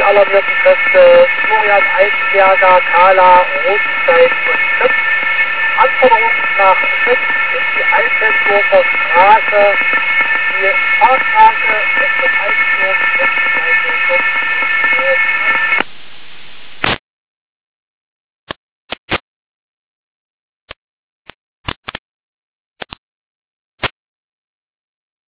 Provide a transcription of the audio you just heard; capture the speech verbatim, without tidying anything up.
alarmierten Kräfte Florian Eisenberger, Carla, Rosenstein und Fritz. Anforderung nach Schritt in die Altendorfer Straße, die Fahrstraße Richtung Altendorf,